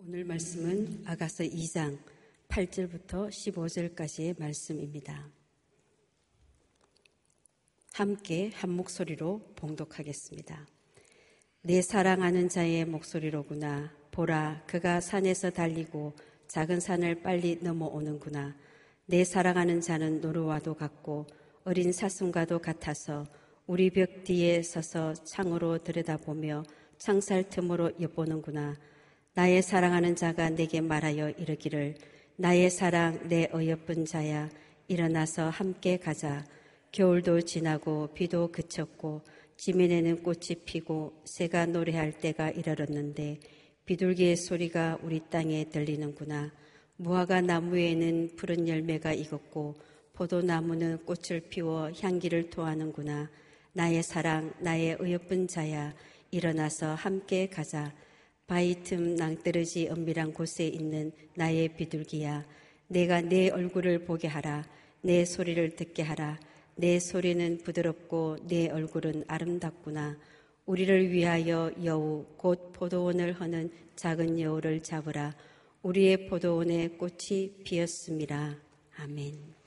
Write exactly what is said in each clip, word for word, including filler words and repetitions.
오늘 말씀은 아가서 이 장 팔 절부터 십오 절까지의 말씀입니다. 함께 한 목소리로 봉독하겠습니다. 내 사랑하는 자의 목소리로구나. 보라, 그가 산에서 달리고 작은 산을 빨리 넘어오는구나. 내 사랑하는 자는 노루와도 같고 어린 사슴과도 같아서 우리 벽 뒤에 서서 창으로 들여다보며 창살 틈으로 엿보는구나. 나의 사랑하는 자가 내게 말하여 이르기를 나의 사랑 내 어여쁜 자야, 일어나서 함께 가자. 겨울도 지나고 비도 그쳤고 지면에는 꽃이 피고 새가 노래할 때가 이르렀는데 비둘기의 소리가 우리 땅에 들리는구나. 무화과 나무에는 푸른 열매가 익었고 포도나무는 꽃을 피워 향기를 토하는구나. 나의 사랑 나의 어여쁜 자야, 일어나서 함께 가자. 바위 틈 낭떠러지 은밀한 곳에 있는 나의 비둘기야, 내가 내 얼굴을 보게 하라. 내 소리를 듣게 하라. 내 소리는 부드럽고 내 얼굴은 아름답구나. 우리를 위하여 여우 곧 포도원을 허는 작은 여우를 잡으라. 우리의 포도원에 꽃이 피었음이라. 아멘.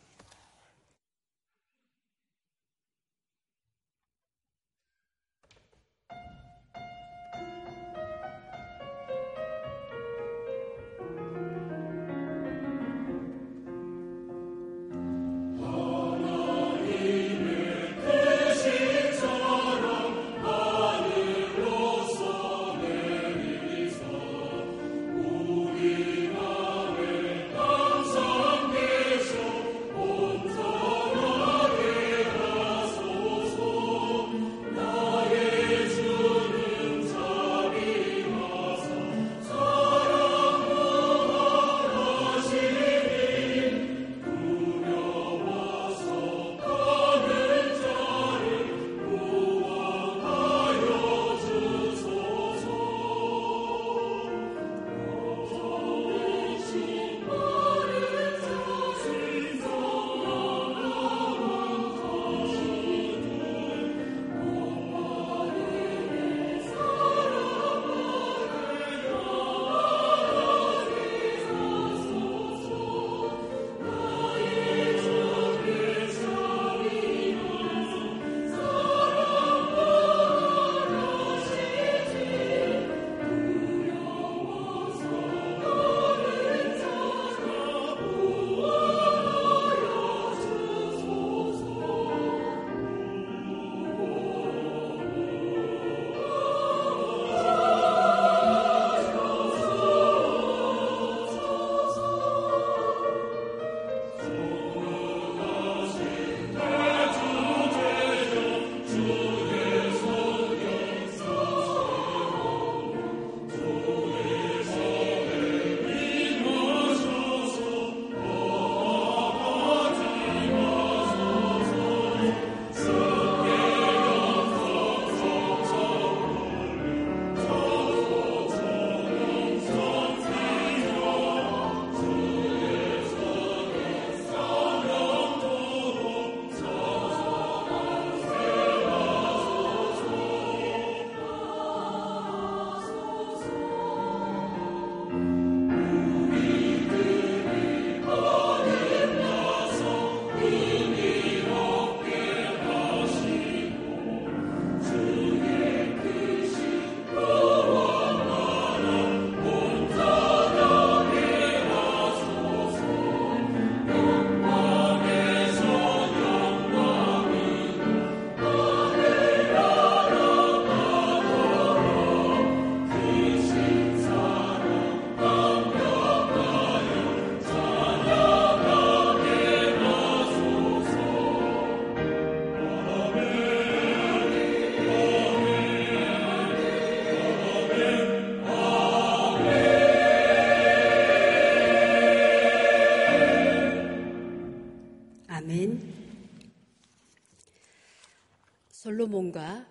솔로몬과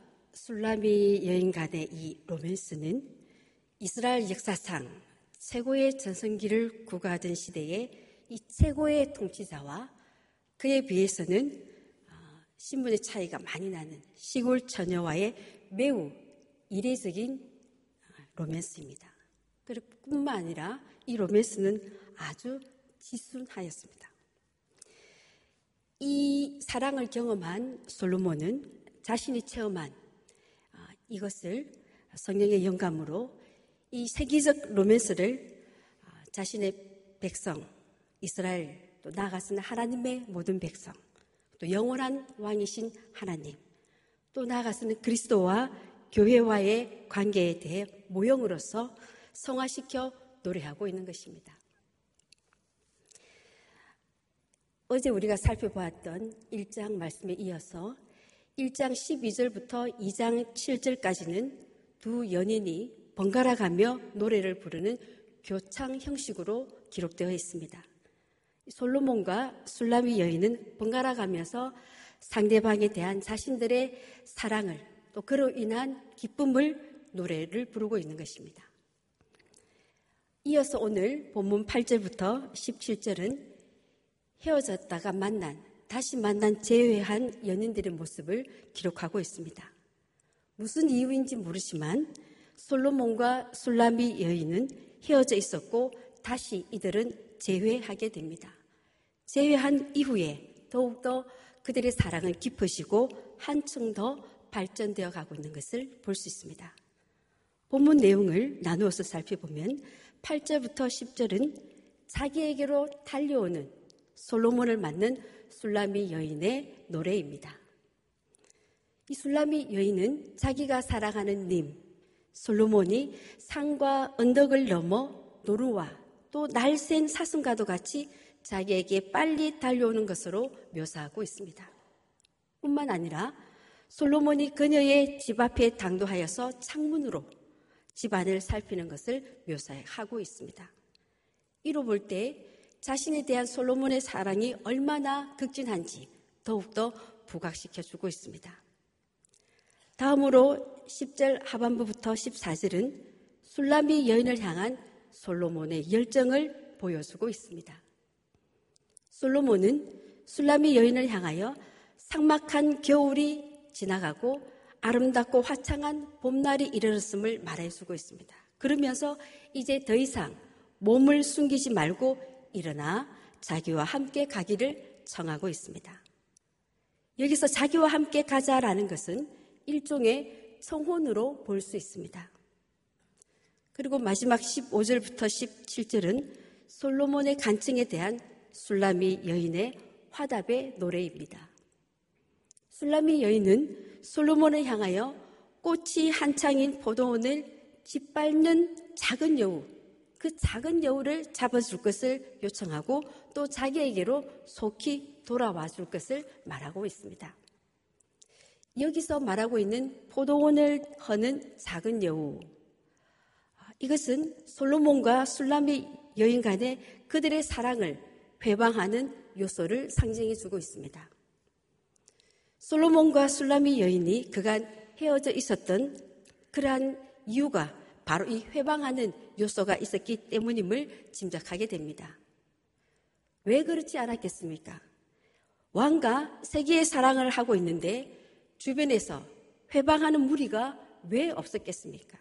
술라미 여인 간의 이 로맨스는 이스라엘 역사상 최고의 전성기를 구가하던 시대에 이 최고의 통치자와 그에 비해서는 신분의 차이가 많이 나는 시골 처녀와의 매우 이례적인 로맨스입니다. 그리고 뿐만 아니라 이 로맨스는 아주 지순하였습니다. 이 사랑을 경험한 솔로몬은 자신이 체험한 이것을 성령의 영감으로 이 세계적 로맨스를 자신의 백성, 이스라엘, 또 나아가서는 하나님의 모든 백성, 또 영원한 왕이신 하나님, 또 나아가서는 그리스도와 교회와의 관계에 대해 모형으로서 성화시켜 노래하고 있는 것입니다. 어제 우리가 살펴보았던 일 장 말씀에 이어서 일 장 십이 절부터 이 장 칠 절까지는 두 연인이 번갈아 가며 노래를 부르는 교창 형식으로 기록되어 있습니다. 솔로몬과 술라미 여인은 번갈아 가면서 상대방에 대한 자신들의 사랑을 또 그로 인한 기쁨을 노래를 부르고 있는 것입니다. 이어서 오늘 본문 팔 절부터 십칠 절은 헤어졌다가 만난, 다시 만난 재회한 연인들의 모습을 기록하고 있습니다. 무슨 이유인지 모르지만 솔로몬과 술라미 여인은 헤어져 있었고 다시 이들은 재회하게 됩니다. 재회한 이후에 더욱더 그들의 사랑은 깊어지고 한층 더 발전되어 가고 있는 것을 볼 수 있습니다. 본문 내용을 나누어서 살펴보면 팔 절부터 십 절은 자기에게로 달려오는 솔로몬을 맞는 술라미 여인의 노래입니다. 이 술라미 여인은 자기가 사랑하는 님, 솔로몬이 산과 언덕을 넘어 노루와 또 날쌘 사슴과도 같이 자기에게 빨리 달려오는 것으로 묘사하고 있습니다. 뿐만 아니라 솔로몬이 그녀의 집 앞에 당도하여서 창문으로 집안을 살피는 것을 묘사하고 있습니다. 이로 볼 때 자신에 대한 솔로몬의 사랑이 얼마나 극진한지 더욱더 부각시켜주고 있습니다. 다음으로 십 절 하반부부터 십사 절은 술라미 여인을 향한 솔로몬의 열정을 보여주고 있습니다. 솔로몬은 술라미 여인을 향하여 삭막한 겨울이 지나가고 아름답고 화창한 봄날이 이르렀음을 말해주고 있습니다. 그러면서 이제 더 이상 몸을 숨기지 말고 일어나 자기와 함께 가기를 청하고 있습니다. 여기서 자기와 함께 가자라는 것은 일종의 청혼으로 볼 수 있습니다. 그리고 마지막 십오 절부터 십칠 절은 솔로몬의 간증에 대한 술라미 여인의 화답의 노래입니다. 술라미 여인은 솔로몬을 향하여 꽃이 한창인 포도원을 짓밟는 작은 여우, 그 작은 여우를 잡아줄 것을 요청하고 또 자기에게로 속히 돌아와 줄 것을 말하고 있습니다. 여기서 말하고 있는 포도원을 허는 작은 여우, 이것은 솔로몬과 술라미 여인 간의 그들의 사랑을 회방하는 요소를 상징해 주고 있습니다. 솔로몬과 술라미 여인이 그간 헤어져 있었던 그러한 이유가 바로 이 회방하는 요소가 있었기 때문임을 짐작하게 됩니다. 왜 그렇지 않았겠습니까? 왕과 세계의 사랑을 하고 있는데 주변에서 회방하는 무리가 왜 없었겠습니까?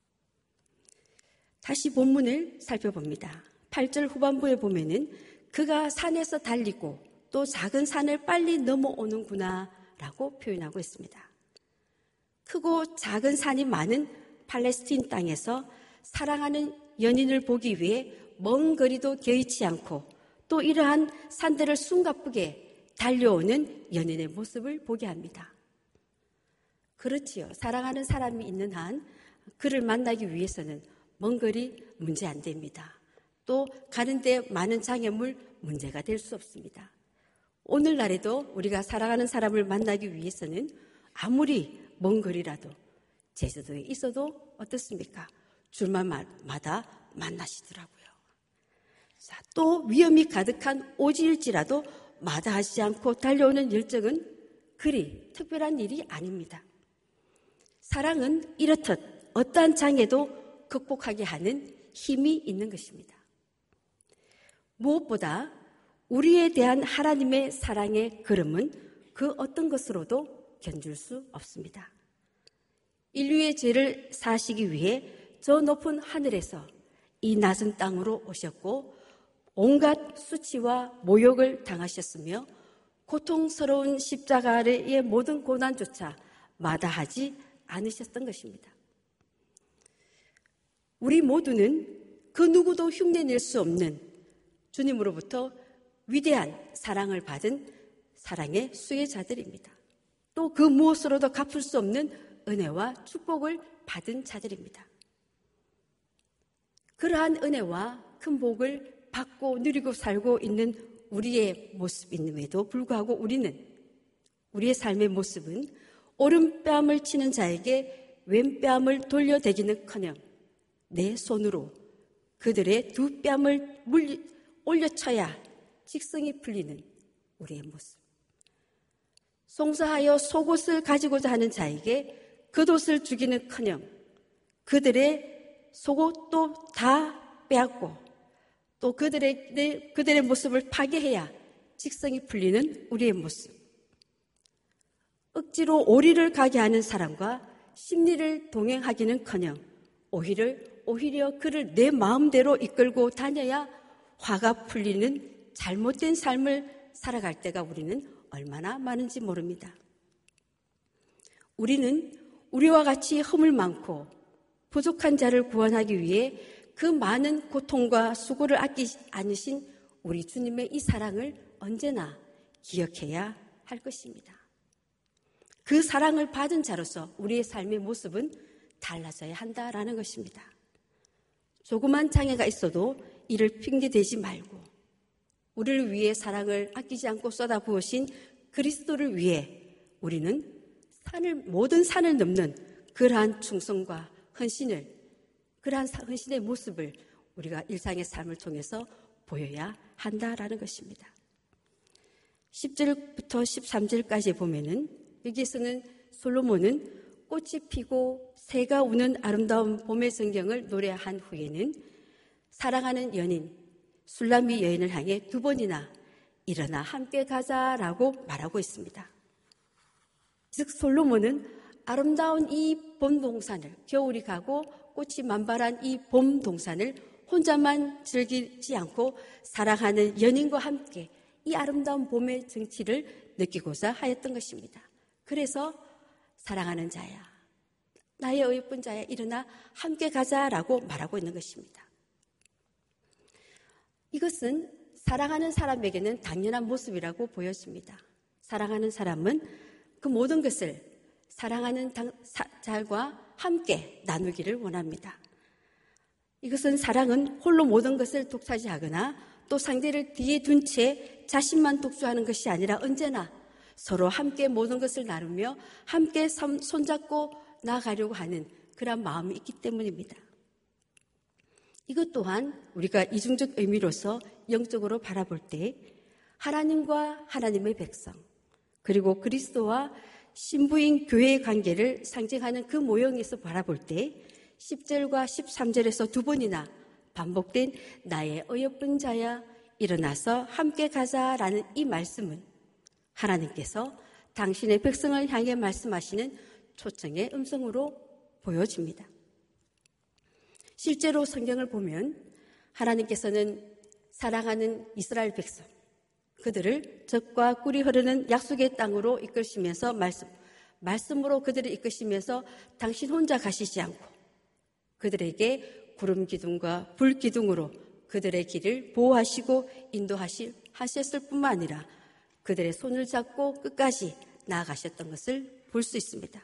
다시 본문을 살펴봅니다. 팔 절 후반부에 보면은 그가 산에서 달리고 또 작은 산을 빨리 넘어오는구나 라고 표현하고 있습니다. 크고 작은 산이 많은 팔레스틴 땅에서 사랑하는 연인을 보기 위해 먼 거리도 개의치 않고 또 이러한 산들을 숨가쁘게 달려오는 연인의 모습을 보게 합니다. 그렇지요. 사랑하는 사람이 있는 한 그를 만나기 위해서는 먼 거리 문제 안 됩니다. 또 가는데 많은 장애물 문제가 될 수 없습니다. 오늘날에도 우리가 사랑하는 사람을 만나기 위해서는 아무리 먼 거리라도 제주도에 있어도 어떻습니까? 줄마다 만나시더라고요. 자, 또 위험이 가득한 오지일지라도 마다하지 않고 달려오는 열정은 그리 특별한 일이 아닙니다. 사랑은 이렇듯 어떠한 장애도 극복하게 하는 힘이 있는 것입니다. 무엇보다 우리에 대한 하나님의 사랑의 걸음은 그 어떤 것으로도 견줄 수 없습니다. 인류의 죄를 사하시기 위해 저 높은 하늘에서 이 낮은 땅으로 오셨고 온갖 수치와 모욕을 당하셨으며 고통스러운 십자가 아래의 모든 고난조차 마다하지 않으셨던 것입니다. 우리 모두는 그 누구도 흉내낼 수 없는 주님으로부터 위대한 사랑을 받은 사랑의 수혜자들입니다. 또 그 무엇으로도 갚을 수 없는 은혜와 축복을 받은 자들입니다. 그러한 은혜와 큰 복을 받고 누리고 살고 있는 우리의 모습임에도 불구하고 우리는 우리의 삶의 모습은 오른뺨을 치는 자에게 왼뺨을 돌려대기는커녕 내 손으로 그들의 두 뺨을 물리, 올려쳐야 직성이 풀리는 우리의 모습. 송사하여 속옷을 가지고자 하는 자에게 겉옷을 주기는커녕 그들의 속옷도 다 빼앗고 또 그들의, 그들의 모습을 파괴해야 직성이 풀리는 우리의 모습. 억지로 오리를 가게 하는 사람과 심리를 동행하기는커녕 오히려, 오히려 그를 내 마음대로 이끌고 다녀야 화가 풀리는 잘못된 삶을 살아갈 때가 우리는 얼마나 많은지 모릅니다. 우리는 우리와 같이 허물 많고 부족한 자를 구원하기 위해 그 많은 고통과 수고를 아끼지 않으신 우리 주님의 이 사랑을 언제나 기억해야 할 것입니다. 그 사랑을 받은 자로서 우리의 삶의 모습은 달라져야 한다라는 것입니다. 조그만 장애가 있어도 이를 핑계대지 말고 우리를 위해 사랑을 아끼지 않고 쏟아부으신 그리스도를 위해 우리는 산을, 모든 산을 넘는 그러한 충성과 헌신을, 그러한 헌신의 모습을 우리가 일상의 삶을 통해서 보여야 한다라는 것입니다. 십 절부터 십삼 절까지 보면은 여기에서는 솔로몬은 꽃이 피고 새가 우는 아름다운 봄의 성경을 노래한 후에는 사랑하는 연인 술람미 여인을 향해 두 번이나 일어나 함께 가자라고 말하고 있습니다. 즉 솔로몬은 아름다운 이 봄 동산을, 겨울이 가고 꽃이 만발한 이 봄 동산을 혼자만 즐기지 않고 사랑하는 연인과 함께 이 아름다운 봄의 정취를 느끼고자 하였던 것입니다. 그래서 사랑하는 자야, 나의 어여쁜 자야, 일어나 함께 가자라고 말하고 있는 것입니다. 이것은 사랑하는 사람에게는 당연한 모습이라고 보여집니다. 사랑하는 사람은 그 모든 것을 사랑하는 자와 함께 나누기를 원합니다. 이것은 사랑은 홀로 모든 것을 독차지하거나 또 상대를 뒤에 둔 채 자신만 독주하는 것이 아니라 언제나 서로 함께 모든 것을 나누며 함께 손잡고 나아가려고 하는 그런 마음이 있기 때문입니다. 이것 또한 우리가 이중적 의미로서 영적으로 바라볼 때 하나님과 하나님의 백성 그리고 그리스도와 신부인 교회의 관계를 상징하는 그 모형에서 바라볼 때 십 절과 십삼 절에서 두 번이나 반복된 나의 어여쁜 자야 일어나서 함께 가자라는 이 말씀은 하나님께서 당신의 백성을 향해 말씀하시는 초청의 음성으로 보여집니다. 실제로 성경을 보면 하나님께서는 사랑하는 이스라엘 백성, 그들을 젖과 꿀이 흐르는 약속의 땅으로 이끄시면서 말씀, 말씀으로 그들을 이끄시면서 당신 혼자 가시지 않고 그들에게 구름 기둥과 불 기둥으로 그들의 길을 보호하시고 인도하셨을 뿐만 아니라 그들의 손을 잡고 끝까지 나아가셨던 것을 볼 수 있습니다.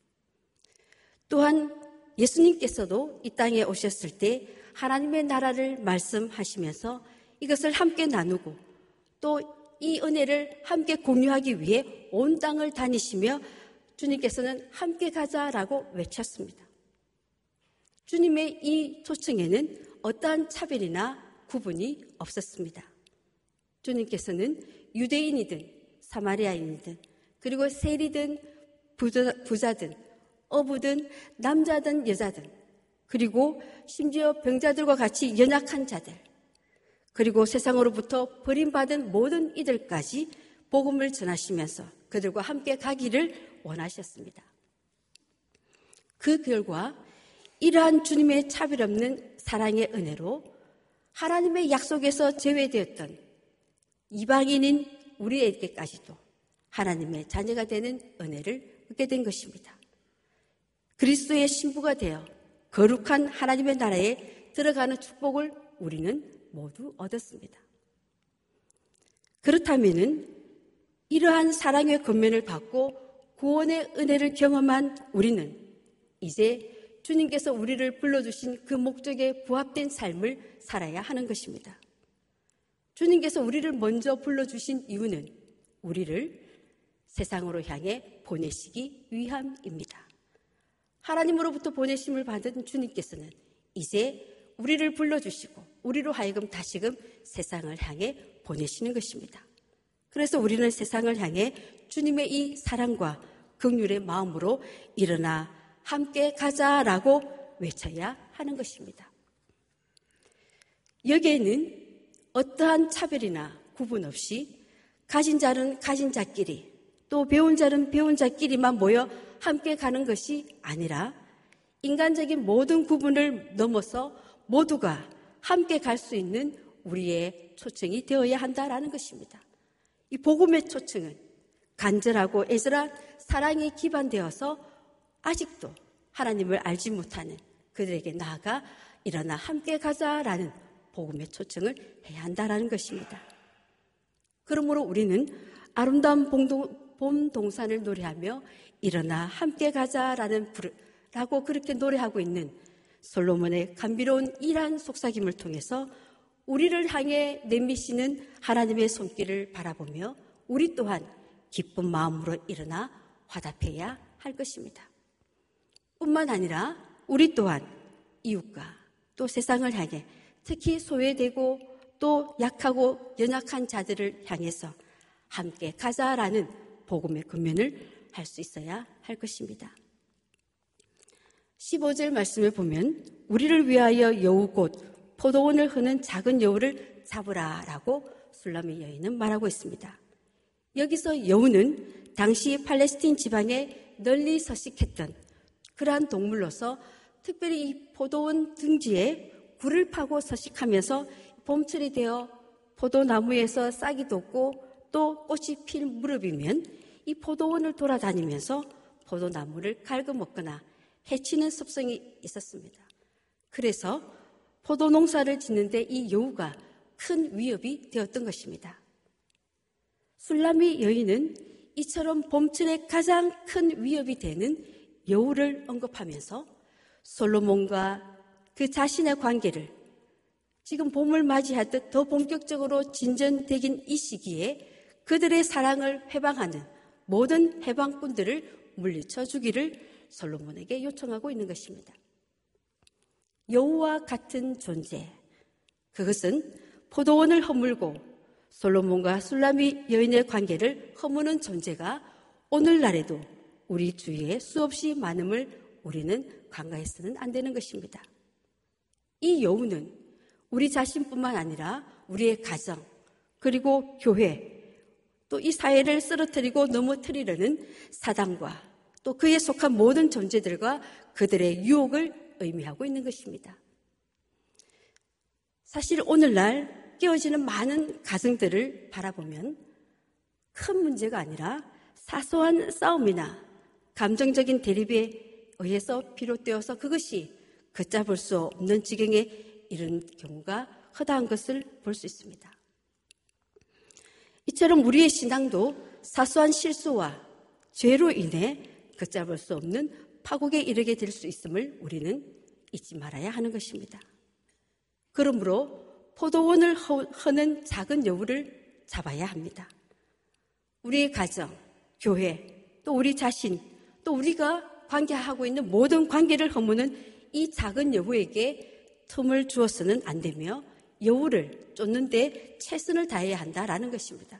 또한 예수님께서도 이 땅에 오셨을 때 하나님의 나라를 말씀하시면서 이것을 함께 나누고 또 이 은혜를 함께 공유하기 위해 온 땅을 다니시며 주님께서는 함께 가자라고 외쳤습니다. 주님의 이 초청에는 어떠한 차별이나 구분이 없었습니다. 주님께서는 유대인이든 사마리아인이든 그리고 세리든 부자든 어부든 남자든 여자든 그리고 심지어 병자들과 같이 연약한 자들 그리고 세상으로부터 버림받은 모든 이들까지 복음을 전하시면서 그들과 함께 가기를 원하셨습니다. 그 결과 이러한 주님의 차별 없는 사랑의 은혜로 하나님의 약속에서 제외되었던 이방인인 우리에게까지도 하나님의 자녀가 되는 은혜를 얻게 된 것입니다. 그리스도의 신부가 되어 거룩한 하나님의 나라에 들어가는 축복을 우리는 모두 얻었습니다. 그렇다면은 이러한 사랑의 권면을 받고 구원의 은혜를 경험한 우리는 이제 주님께서 우리를 불러주신 그 목적에 부합된 삶을 살아야 하는 것입니다. 주님께서 우리를 먼저 불러주신 이유는 우리를 세상으로 향해 보내시기 위함입니다. 하나님으로부터 보내심을 받은 주님께서는 이제 우리를 불러주시고 우리로 하여금 다시금 세상을 향해 보내시는 것입니다. 그래서 우리는 세상을 향해 주님의 이 사랑과 긍휼의 마음으로 일어나 함께 가자라고 외쳐야 하는 것입니다. 여기에는 어떠한 차별이나 구분 없이 가진 자는 가진 자끼리 또 배운 자는 배운 자끼리만 모여 함께 가는 것이 아니라 인간적인 모든 구분을 넘어서 모두가 함께 갈 수 있는 우리의 초청이 되어야 한다라는 것입니다. 이 복음의 초청은 간절하고 애절한 사랑에 기반되어서 아직도 하나님을 알지 못하는 그들에게 나아가 일어나 함께 가자라는 복음의 초청을 해야 한다라는 것입니다. 그러므로 우리는 아름다운 봄 동산을 노래하며 일어나 함께 가자라는 라고 그렇게 노래하고 있는 솔로몬의 감비로운 이러한 속삭임을 통해서 우리를 향해 내미시는 하나님의 손길을 바라보며 우리 또한 기쁜 마음으로 일어나 화답해야 할 것입니다. 뿐만 아니라 우리 또한 이웃과 또 세상을 향해 특히 소외되고 또 약하고 연약한 자들을 향해서 함께 가자라는 복음의 권면을 할 수 있어야 할 것입니다. 십오 절 말씀을 보면 우리를 위하여 여우 곧 포도원을 흐는 작은 여우를 잡으라라고 술람의 여인은 말하고 있습니다. 여기서 여우는 당시 팔레스틴 지방에 널리 서식했던 그러한 동물로서 특별히 이 포도원 등지에 굴을 파고 서식하면서 봄철이 되어 포도나무에서 싹이 돋고 또 꽃이 필 무렵이면 이 포도원을 돌아다니면서 포도나무를 갉아먹거나 해치는 습성이 있었습니다. 그래서 포도 농사를 짓는데 이 여우가 큰 위협이 되었던 것입니다. 술람이 여인은 이처럼 봄철에 가장 큰 위협이 되는 여우를 언급하면서 솔로몬과 그 자신의 관계를 지금 봄을 맞이하듯 더 본격적으로 진전되긴 이 시기에 그들의 사랑을 회방하는 모든 해방꾼들을 물리쳐 주기를 솔로몬에게 요청하고 있는 것입니다. 여우와 같은 존재, 그것은 포도원을 허물고 솔로몬과 술람이 여인의 관계를 허무는 존재가 오늘날에도 우리 주위에 수없이 많음을 우리는 간과해서는 안 되는 것입니다. 이 여우는 우리 자신뿐만 아니라 우리의 가정, 그리고 교회, 또 이 사회를 쓰러뜨리고 넘어뜨리려는 사단과 또 그에 속한 모든 존재들과 그들의 유혹을 의미하고 있는 것입니다. 사실 오늘날 깨어지는 많은 가정들을 바라보면 큰 문제가 아니라 사소한 싸움이나 감정적인 대립에 의해서 비롯되어서 그것이 걷잡을 수 없는 지경에 이른 경우가 허다한 것을 볼 수 있습니다. 이처럼 우리의 신앙도 사소한 실수와 죄로 인해 걷잡을 수 없는 파국에 이르게 될 수 있음을 우리는 잊지 말아야 하는 것입니다. 그러므로 포도원을 허는 작은 여우를 잡아야 합니다. 우리의 가정, 교회, 또 우리 자신, 또 우리가 관계하고 있는 모든 관계를 허무는 이 작은 여우에게 틈을 주어서는 안 되며 여우를 쫓는 데 최선을 다해야 한다라는 것입니다.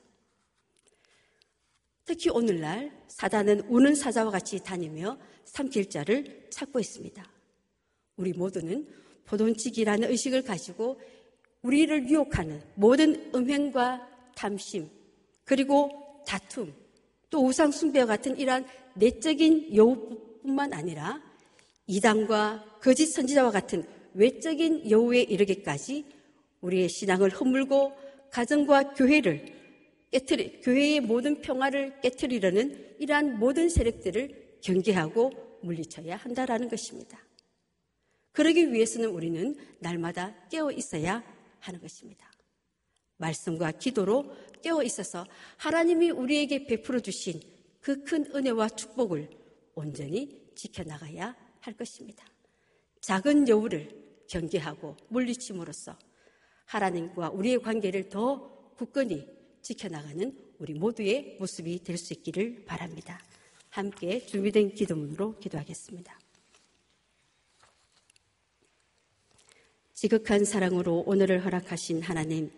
특히 오늘날 사단은 우는 사자와 같이 다니며 삼킬 자를 찾고 있습니다. 우리 모두는 포돈치기라는 의식을 가지고 우리를 유혹하는 모든 음행과 탐심, 그리고 다툼, 또 우상 숭배와 같은 이러한 내적인 여우뿐만 아니라 이단과 거짓 선지자와 같은 외적인 여우에 이르기까지 우리의 신앙을 허물고 가정과 교회를 깨트리, 교회의 모든 평화를 깨트리려는 이러한 모든 세력들을 경계하고 물리쳐야 한다라는 것입니다. 그러기 위해서는 우리는 날마다 깨어 있어야 하는 것입니다. 말씀과 기도로 깨어 있어서 하나님이 우리에게 베풀어 주신 그 큰 은혜와 축복을 온전히 지켜나가야 할 것입니다. 작은 여우를 경계하고 물리침으로써 하나님과 우리의 관계를 더 굳건히 지켜나가는 우리 모두의 모습이 될 수 있기를 바랍니다. 함께 준비된 기도문으로 기도하겠습니다. 지극한 사랑으로 오늘을 허락하신 하나님,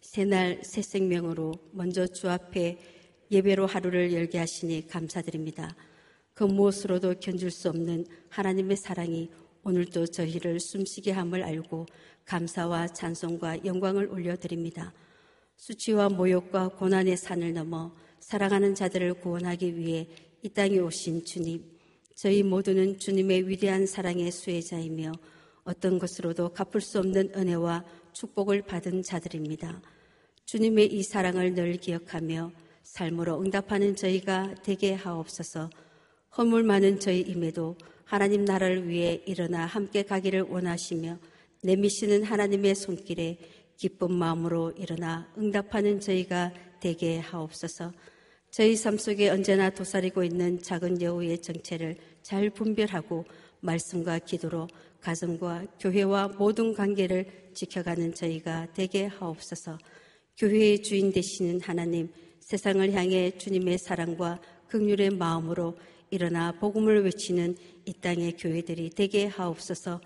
새날 새 생명으로 먼저 주 앞에 예배로 하루를 열게 하시니 감사드립니다. 그 무엇으로도 견줄 수 없는 하나님의 사랑이 오늘도 저희를 숨쉬게 함을 알고 감사와 찬송과 영광을 올려드립니다. 수치와 모욕과 고난의 산을 넘어 사랑하는 자들을 구원하기 위해 이 땅에 오신 주님, 저희 모두는 주님의 위대한 사랑의 수혜자이며 어떤 것으로도 갚을 수 없는 은혜와 축복을 받은 자들입니다. 주님의 이 사랑을 늘 기억하며 삶으로 응답하는 저희가 되게 하옵소서. 허물 많은 저희임에도 하나님 나라를 위해 일어나 함께 가기를 원하시며 내미시는 하나님의 손길에 기쁜 마음으로 일어나 응답하는 저희가 되게 하옵소서. 저희 삶 속에 언제나 도사리고 있는 작은 여우의 정체를 잘 분별하고 말씀과 기도로 가정과 교회와 모든 관계를 지켜가는 저희가 되게 하옵소서. 교회의 주인 되시는 하나님, 세상을 향해 주님의 사랑과 긍휼의 마음으로 일어나 복음을 외치는 이 땅의 교회들이 되게 하옵소서.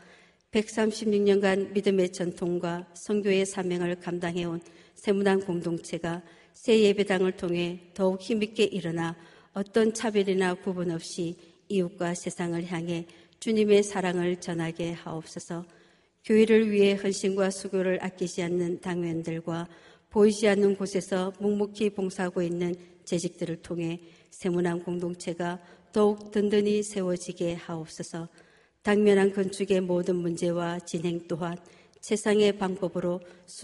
백삼십육 년간 믿음의 전통과 선교의 사명을 감당해온 세문안 공동체가 새 예배당을 통해 더욱 힘있게 일어나 어떤 차별이나 구분 없이 이웃과 세상을 향해 주님의 사랑을 전하게 하옵소서. 교회를 위해 헌신과 수고를 아끼지 않는 당회원들과 보이지 않는 곳에서 묵묵히 봉사하고 있는 재직들을 통해 세문안 공동체가 더욱 든든히 세워지게 하옵소서. 당면한 건축의 모든 문제와 진행 또한 세상의 방법으로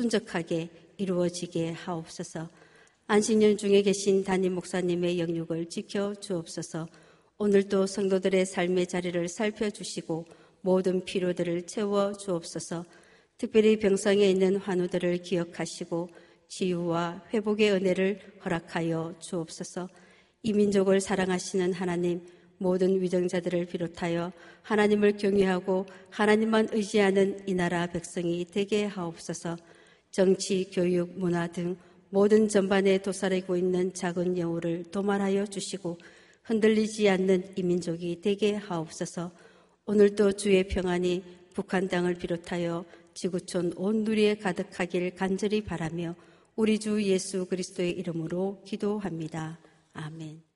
순적하게 이루어지게 하옵소서. 안식년 중에 계신 담임 목사님의 영육을 지켜 주옵소서. 오늘도 성도들의 삶의 자리를 살펴주시고 모든 필요들을 채워 주옵소서. 특별히 병상에 있는 환우들을 기억하시고 치유와 회복의 은혜를 허락하여 주옵소서. 이 민족을 사랑하시는 하나님, 모든 위정자들을 비롯하여 하나님을 경외하고 하나님만 의지하는 이 나라 백성이 되게 하옵소서. 정치, 교육, 문화 등 모든 전반에 도사리고 있는 작은 여우를 도말하여 주시고 흔들리지 않는 이 민족이 되게 하옵소서. 오늘도 주의 평안이 북한 땅을 비롯하여 지구촌 온 누리에 가득하길 간절히 바라며 우리 주 예수 그리스도의 이름으로 기도합니다. 아멘.